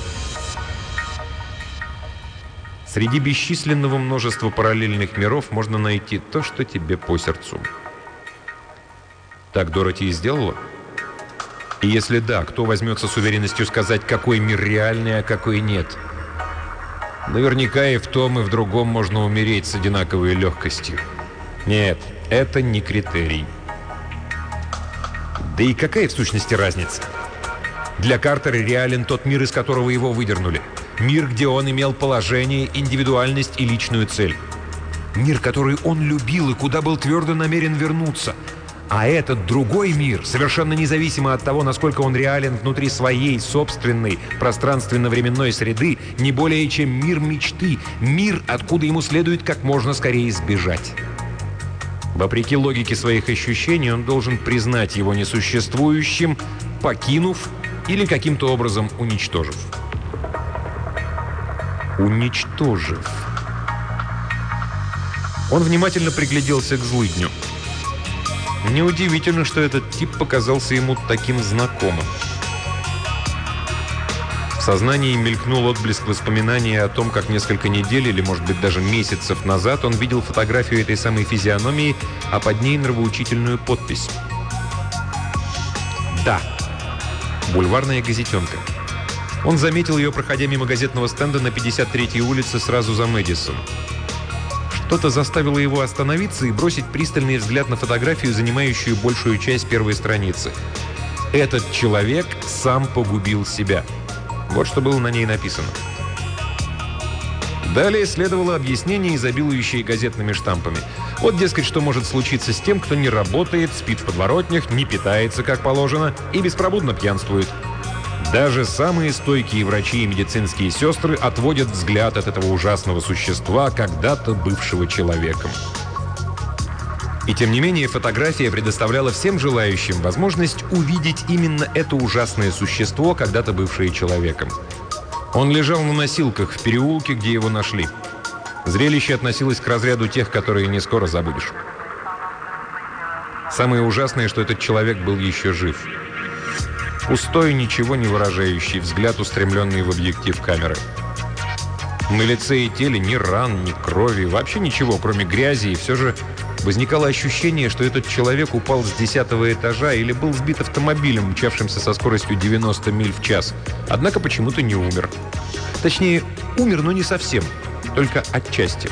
B: Среди бесчисленного множества параллельных миров можно найти то, что тебе по сердцу. Так Дороти и сделала? И если да, кто возьмется с уверенностью сказать, какой мир реальный, а какой нет? Наверняка и в том, и в другом можно умереть с одинаковой легкостью. Нет, это не критерий. Да и какая в сущности разница? Для Картера реален тот мир, из которого его выдернули. Мир, где он имел положение, индивидуальность и личную цель. Мир, который он любил и куда был твердо намерен вернуться. А этот другой мир, совершенно независимо от того, насколько он реален внутри своей собственной пространственно-временной среды, не более чем мир мечты, мир, откуда ему следует как можно скорее сбежать. Вопреки логике своих ощущений, он должен признать его несуществующим, покинув или каким-то образом уничтожив. Уничтожив. Он внимательно пригляделся к злыдню. Неудивительно, что этот тип показался ему таким знакомым. В сознании мелькнул отблеск воспоминания о том, как несколько недель или, может быть, даже месяцев назад он видел фотографию этой самой физиономии, а под ней нравоучительную подпись. Да, бульварная газетенка. Он заметил ее, проходя мимо газетного стенда на 53-й улице сразу за Мэдисон. Что-то заставило его остановиться и бросить пристальный взгляд на фотографию, занимающую большую часть первой страницы. «Этот человек сам погубил себя». Вот что было на ней написано. Далее следовало объяснение, изобилующее газетными штампами. Вот, дескать, что может случиться с тем, кто не работает, спит в подворотнях, не питается как положено и беспробудно пьянствует. Даже самые стойкие врачи и медицинские сестры отводят взгляд от этого ужасного существа, когда-то бывшего человеком. И тем не менее, фотография предоставляла всем желающим возможность увидеть именно это ужасное существо, когда-то бывшее человеком. Он лежал на носилках в переулке, где его нашли. Зрелище относилось к разряду тех, которые не скоро забудешь. Самое ужасное, что этот человек был еще жив. Пустой, ничего не выражающий взгляд, устремленный в объектив камеры. На лице и теле ни ран, ни крови, вообще ничего, кроме грязи, и все же возникало ощущение, что этот человек упал с 10-го этажа или был сбит автомобилем, мчавшимся со скоростью 90 миль в час. Однако почему-то не умер. Точнее, умер, но не совсем, только отчасти.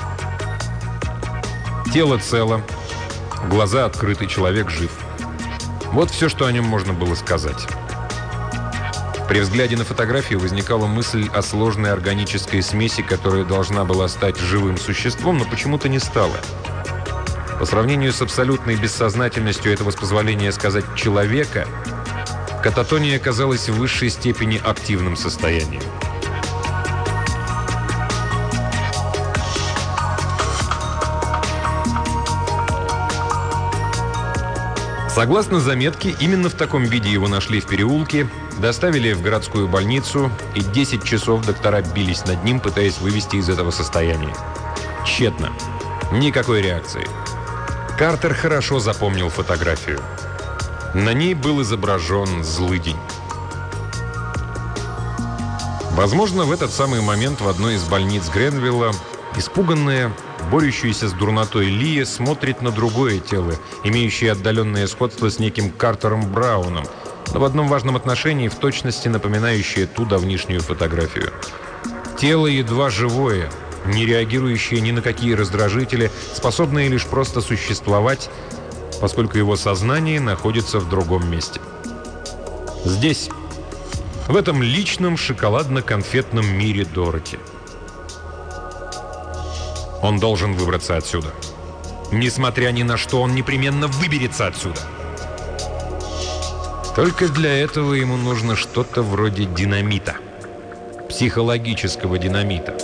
B: Тело цело, глаза открыты, человек жив. Вот все, что о нем можно было сказать. При взгляде на фотографию возникала мысль о сложной органической смеси, которая должна была стать живым существом, но почему-то не стала. По сравнению с абсолютной бессознательностью этого, с позволения сказать, человека, кататония казалась в высшей степени активным состоянием. Согласно заметке, именно в таком виде его нашли в переулке, доставили в городскую больницу, и 10 часов доктора бились над ним, пытаясь вывести из этого состояния. Тщетно. Никакой реакции. Картер хорошо запомнил фотографию. На ней был изображен злыдень. Возможно, в этот самый момент в одной из больниц Гренвилла испуганная, борющаяся с дурнотой Лия смотрит на другое тело, имеющее отдаленное сходство с неким Картером Брауном, но в одном важном отношении в точности напоминающее ту давнишнюю фотографию. Тело едва живое, не реагирующее ни на какие раздражители, способное лишь просто существовать, поскольку его сознание находится в другом месте. Здесь, в этом личном шоколадно-конфетном мире Дороти. Он должен выбраться отсюда. Несмотря ни на что, он непременно выберется отсюда. Только для этого ему нужно что-то вроде динамита. Психологического динамита.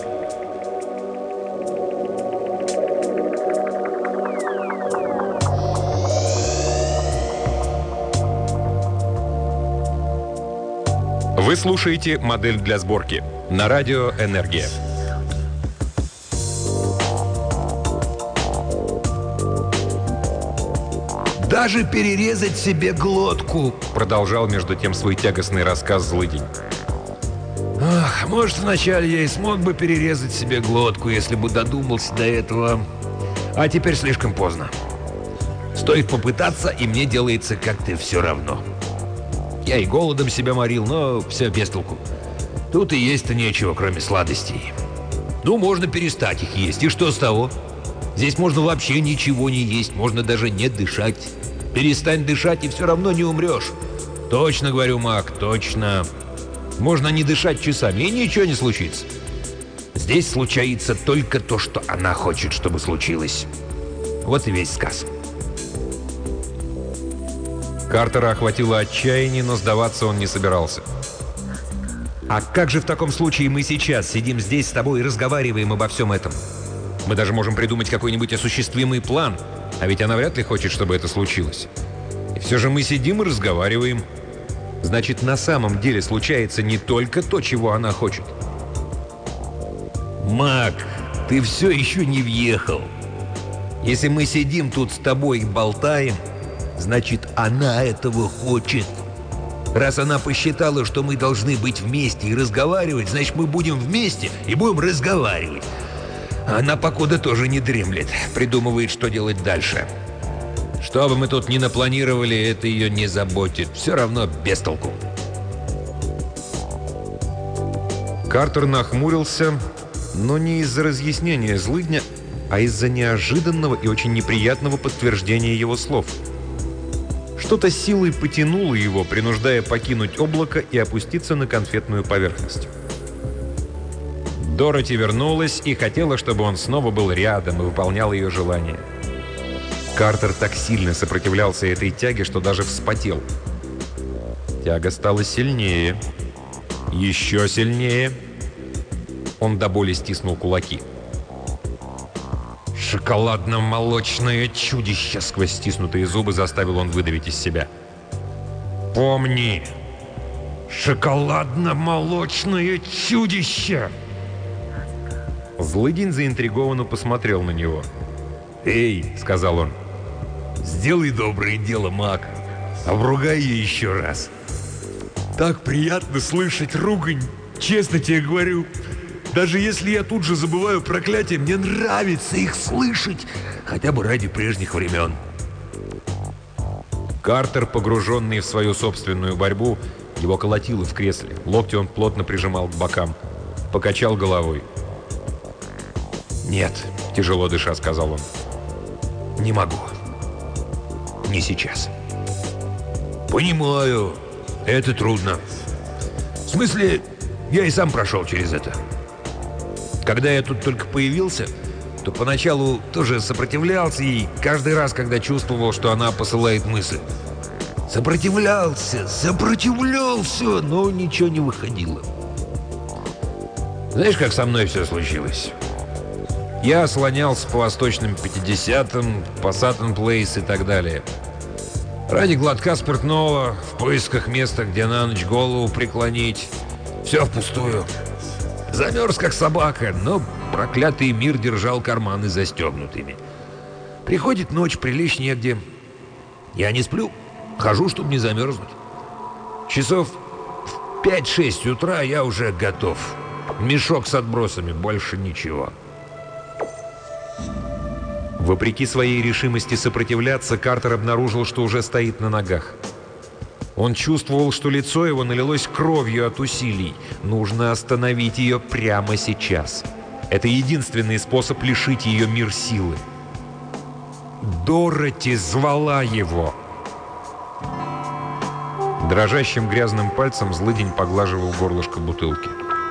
B: Вы слушаете «Модель для сборки» на радио «Энергия».
C: «Даже перерезать себе глотку», —
B: продолжал между тем свой тягостный рассказ злыдень.
C: «Ах, может, вначале я и смог бы перерезать себе глотку, если бы додумался до этого. А теперь слишком поздно. Стоит попытаться, и мне делается как-то все равно. Я и голодом себя морил, но все без толку. Тут и есть-то нечего, кроме сладостей. Ну, можно перестать их есть, и что с того? Здесь можно вообще ничего не есть, можно даже не дышать. Перестань дышать, и все равно не умрешь. Точно, говорю, Мак, точно. Можно не дышать часами, и ничего не случится. Здесь случается только то, что она хочет, чтобы случилось. Вот и весь сказ».
B: Картера охватило отчаяние, но сдаваться он не собирался. «А как же в таком случае мы сейчас сидим здесь с тобой и разговариваем обо всем этом? Мы даже можем придумать какой-нибудь осуществимый план, а ведь она вряд ли хочет, чтобы это случилось. И все же мы сидим и разговариваем. Значит, на самом деле случается не только то, чего она хочет».
C: «Мак, ты все еще не въехал. Если мы сидим тут с тобой и болтаем, значит, она этого хочет. Раз она посчитала, что мы должны быть вместе и разговаривать, значит, мы будем вместе и будем разговаривать. Она, покуда, тоже не дремлет, придумывает, что делать дальше. Что бы мы тут ни напланировали, это ее не заботит. Все равно без толку».
B: Картер нахмурился, но не из-за разъяснения злыдня, а из-за неожиданного и очень неприятного подтверждения его слов. Что-то силой потянуло его, принуждая покинуть облако и опуститься на конфетную поверхность. Дороти вернулась и хотела, чтобы он снова был рядом и выполнял ее желания. Картер так сильно сопротивлялся этой тяге, что даже вспотел. Тяга стала сильнее. Еще сильнее. Он до боли стиснул кулаки. «Шоколадно-молочное чудище!» Сквозь стиснутые зубы заставил он выдавить из себя. «Помни! Шоколадно-молочное чудище!» Злыдень заинтригованно посмотрел на него. «Эй!» — сказал он. «Сделай доброе дело, маг. Обругай ее еще раз. Так приятно слышать ругань. Честно тебе говорю. Даже если я тут же забываю проклятие, мне нравится их слышать. Хотя бы ради прежних времен». Картер, погруженный в свою собственную борьбу, его колотило в кресле. Локти он плотно прижимал к бокам. Покачал головой. «Нет», — тяжело дыша сказал он. «Не могу. Не сейчас». «Понимаю. Это трудно. В смысле, я и сам прошел через это. Когда я тут только появился, то поначалу тоже сопротивлялся ей каждый раз, когда чувствовал, что она посылает мысль. Сопротивлялся, но ничего не выходило. Знаешь, как со мной все случилось? Я слонялся по восточным 50-м, по Саттон-Плейс и так далее. Ради глотка спиртного, в поисках места, где на ночь голову преклонить. Все впустую. Замерз, как собака, но проклятый мир держал карманы застегнутыми. Приходит ночь, прилечь негде. Я не сплю, хожу, чтобы не замерзнуть. Часов в 5-6 утра я уже готов. Мешок с отбросами, больше ничего. Вопреки своей решимости сопротивляться, Картер обнаружил, что уже стоит на ногах. Он чувствовал, что лицо его налилось кровью от усилий. Нужно остановить ее прямо сейчас. Это единственный способ лишить ее мир силы. Дороти звала его. Дрожащим грязным пальцем злыдень поглаживал горлышко бутылки.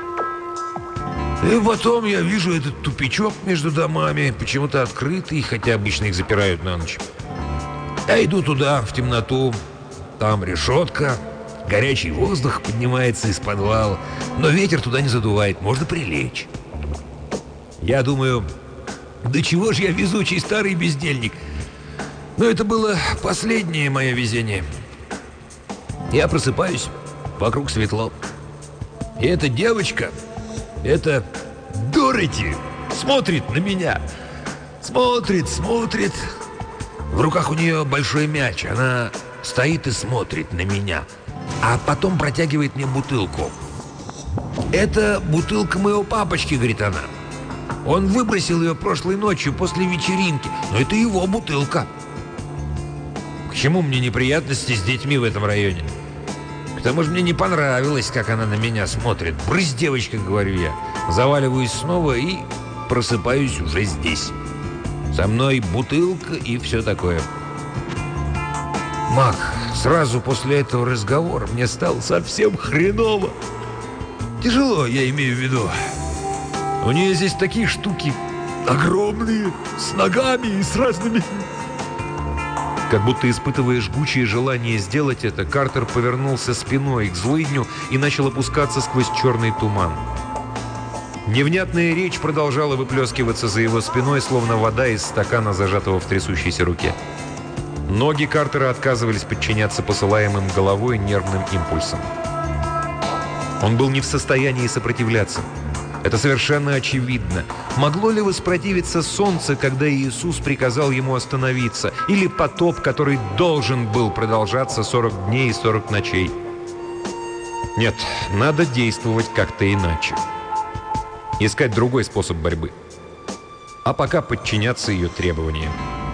B: И потом я вижу этот тупичок между домами, почему-то открытый, хотя обычно их запирают на ночь. Я иду туда, в темноту. Там решетка, горячий воздух поднимается из подвала, но ветер туда не задувает, можно прилечь. Я думаю, да чего ж я везучий старый бездельник. Но это было последнее мое везение. Я просыпаюсь, вокруг светло. И эта девочка, это Дороти, смотрит на меня. Смотрит. В руках у нее большой мяч, она стоит и смотрит на меня, а потом протягивает мне бутылку. «Это бутылка моего папочки», — говорит она. «Он выбросил ее прошлой ночью после вечеринки, но это его бутылка». К чему мне неприятности с детьми в этом районе? К тому же мне не понравилось, как она на меня смотрит. «Брысь, девочка», — говорю я. Заваливаюсь снова и просыпаюсь уже здесь. Со мной бутылка и все такое. Мак, сразу после этого разговора мне стало совсем хреново. Тяжело, я имею в виду. У нее здесь такие штуки огромные, с ногами и с разными... Как будто испытывая жгучее желание сделать это, Картер повернулся спиной к злыдню и начал опускаться сквозь черный туман. Невнятная речь продолжала выплескиваться за его спиной, словно вода из стакана, зажатого в трясущейся руке. Ноги Картера отказывались подчиняться посылаемым головой нервным импульсам. Он был не в состоянии сопротивляться. Это совершенно очевидно. Могло ли воспротивиться солнце, когда Иисус приказал ему остановиться? Или потоп, который должен был продолжаться 40 дней и 40 ночей? Нет, надо действовать как-то иначе. Искать другой способ борьбы. А пока подчиняться ее требованиям.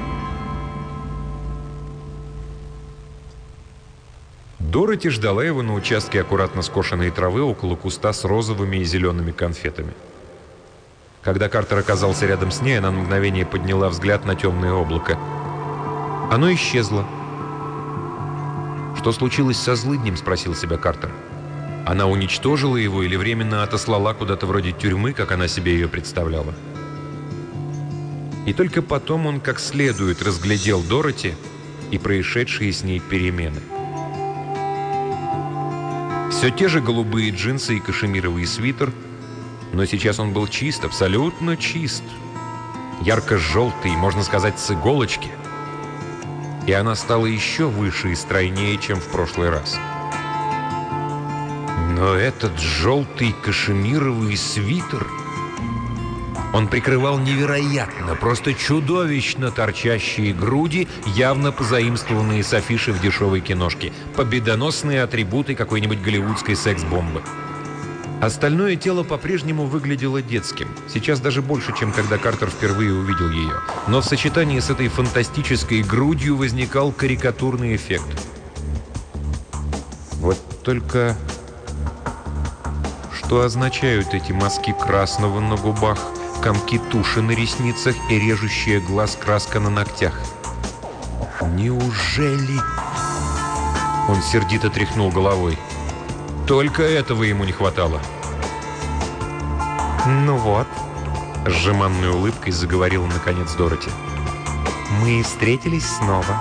B: Дороти ждала его на участке аккуратно скошенной травы около куста с розовыми и зелеными конфетами. Когда Картер оказался рядом с ней, она на мгновение подняла взгляд на темное облако. Оно исчезло. «Что случилось со злыднем?» — спросил себя Картер. Она уничтожила его или временно отослала куда-то вроде тюрьмы, как она себе ее представляла? И только потом он как следует разглядел Дороти и происшедшие с ней перемены. Все те же голубые джинсы и кашемировый свитер, но сейчас он был чист, абсолютно чист. Ярко-желтый, можно сказать, с иголочки. И она стала еще выше и стройнее, чем в прошлый раз. Но этот желтый кашемировый свитер... Он прикрывал невероятно, просто чудовищно торчащие груди, явно позаимствованные с афиши в дешевой киношке. Победоносные атрибуты какой-нибудь голливудской секс-бомбы. Остальное тело по-прежнему выглядело детским. Сейчас даже больше, чем когда Картер впервые увидел ее. Но в сочетании с этой фантастической грудью возникал карикатурный эффект. Вот только... Что означают эти мазки красного на губах, комки туши на ресницах и режущая глаз краска на ногтях? Неужели... Он сердито тряхнул головой. Только этого ему не хватало. «Ну вот», — с жеманной улыбкой заговорила наконец Дороти. «Мы встретились снова».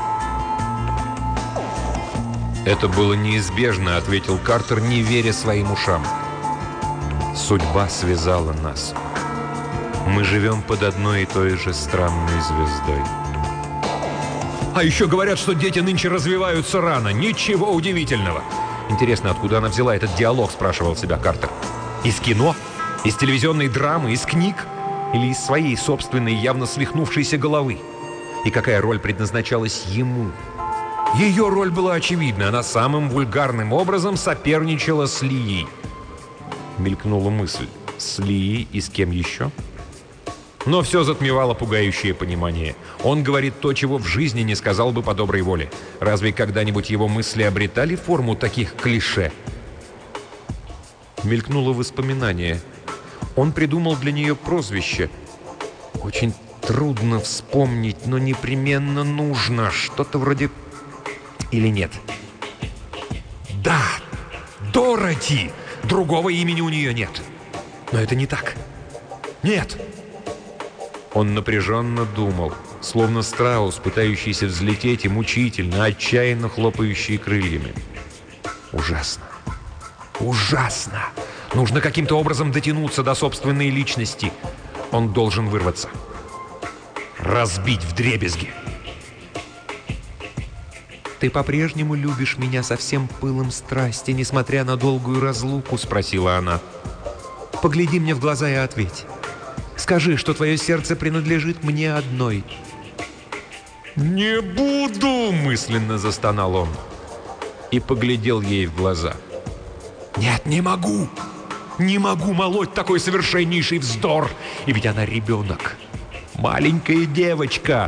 B: «Это было неизбежно», — ответил Картер, не веря своим ушам. «Судьба связала нас. Мы живем под одной и той же странной звездой». «А еще говорят, что дети нынче развиваются рано. Ничего удивительного». «Интересно, откуда она взяла этот диалог?» — спрашивал себя Картер. «Из кино? Из телевизионной драмы? Из книг? Или из своей собственной, явно свихнувшейся головы? И какая роль предназначалась ему?» Ее роль была очевидна. Она самым вульгарным образом соперничала с Лией. Мелькнула мысль. С Лией и с кем еще? Но все затмевало пугающее понимание. Он говорит то, чего в жизни не сказал бы по доброй воле. Разве когда-нибудь его мысли обретали форму таких клише? Мелькнуло воспоминание. Он придумал для нее прозвище. Очень трудно вспомнить, но непременно нужно. Что-то вроде... Или нет? Да! Дороти! Другого имени у нее нет. Но это не так. Нет! Он напряженно думал, словно страус, пытающийся взлететь и мучительно, отчаянно хлопающий крыльями. Ужасно. Ужасно! Нужно каким-то образом дотянуться до собственной личности. Он должен вырваться. Разбить вдребезги. «Ты по-прежнему любишь меня со всем пылом страсти, несмотря на долгую разлуку?» — спросила она. «Погляди мне в глаза и ответь. Скажи, что твое сердце принадлежит мне одной». «Не буду!» — мысленно застонал он. И поглядел ей в глаза. «Нет, не могу! Не могу молоть такой совершеннейший вздор! И ведь она ребенок! Маленькая девочка!»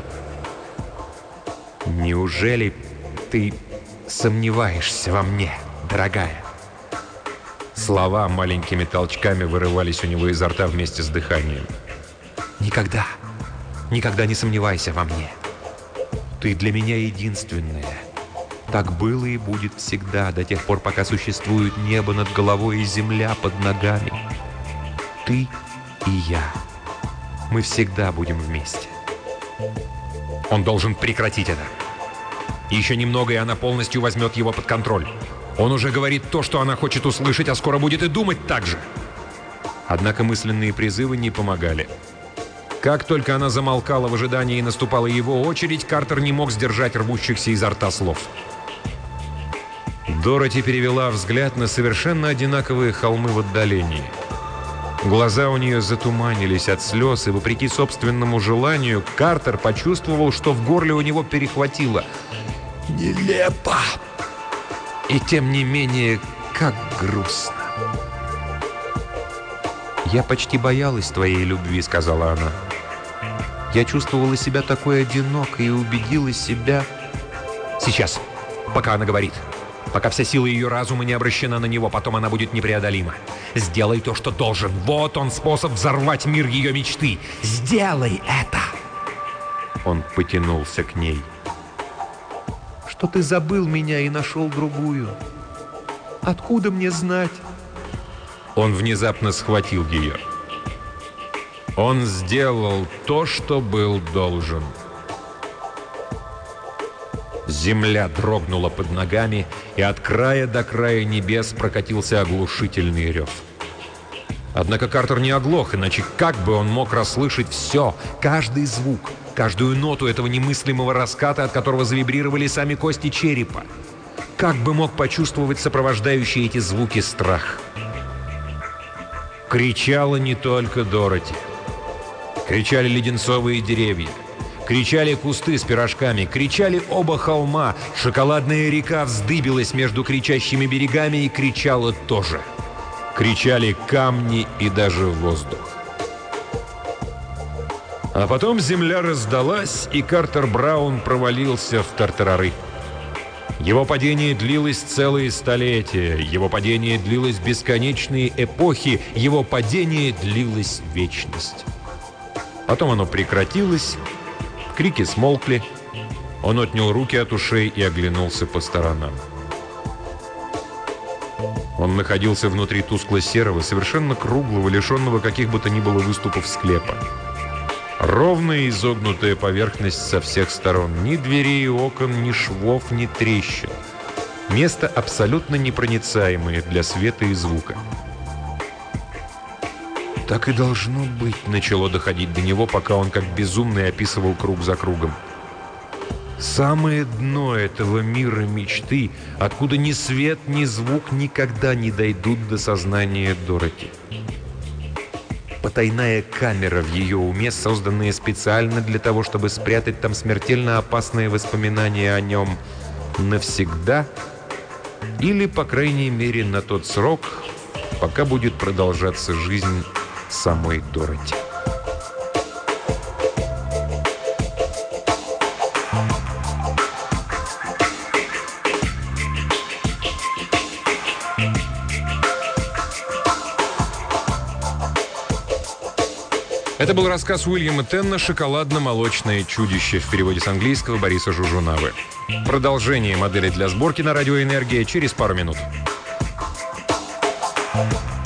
B: «Неужели ты сомневаешься во мне, дорогая?» Слова маленькими толчками вырывались у него изо рта вместе с дыханием. «Никогда, никогда не сомневайся во мне. Ты для меня единственная. Так было и будет всегда, до тех пор, пока существует небо над головой и земля под ногами. Ты и я. Мы всегда будем вместе». Он должен прекратить это. Еще немного, и она полностью возьмет его под контроль. Он уже говорит то, что она хочет услышать, а скоро будет и думать так же. Однако мысленные призывы не помогали. Как только она замолкала в ожидании и наступала его очередь, Картер не мог сдержать рвущихся изо рта слов. Дороти перевела взгляд на совершенно одинаковые холмы в отдалении. Глаза у нее затуманились от слез, и, вопреки собственному желанию, Картер почувствовал, что в горле у него перехватило. «Нелепо!» И тем не менее, как грустно. «Я почти боялась твоей любви», — сказала она. «Я чувствовала себя такой одинокой и убедила себя...» «Сейчас, пока она говорит. Пока вся сила ее разума не обращена на него, потом она будет непреодолима. Сделай то, что должен. Вот он способ взорвать мир ее мечты. Сделай это!» Он потянулся к ней.
A: «Что ты забыл меня и нашел другую? Откуда мне знать?»
B: Он внезапно схватил ее. Он сделал то, что был должен. Земля дрогнула под ногами, и от края до края небес прокатился оглушительный рев. Однако Картер не оглох, иначе как бы он мог расслышать все, каждый звук, каждую ноту этого немыслимого раската, от которого завибрировали сами кости черепа? Как бы мог почувствовать сопровождающий эти звуки страх? Кричала не только Дороти. Кричали леденцовые деревья. Кричали кусты с пирожками, кричали оба холма. Шоколадная река вздыбилась между кричащими берегами и кричала тоже. Кричали камни и даже воздух. А потом земля раздалась, и Картер Браун провалился в тартарары. Его падение длилось целые столетия, его падение длилось бесконечные эпохи, его падение длилось вечность. Потом оно прекратилось. Крики смолкли. Он отнял руки от ушей и оглянулся по сторонам. Он находился внутри тускло-серого, совершенно круглого, лишенного каких бы то ни было выступов склепа. Ровная изогнутая поверхность со всех сторон. Ни дверей, окон, ни швов, ни трещин. Место абсолютно непроницаемое для света и звука. «Так и должно быть», — начало доходить до него, пока он как безумный описывал круг за кругом. Самое дно этого мира мечты, откуда ни свет, ни звук никогда не дойдут до сознания Дороти. Потайная камера в ее уме, созданная специально для того, чтобы спрятать там смертельно опасные воспоминания о нем навсегда, или, по крайней мере, на тот срок, пока будет продолжаться жизнь самой Дороти. Это был рассказ Уильяма Тенна «Шоколадно-молочное чудище» в переводе с английского Бориса Жужунавы. Продолжение модели для сборки на радиоэнергия через пару минут.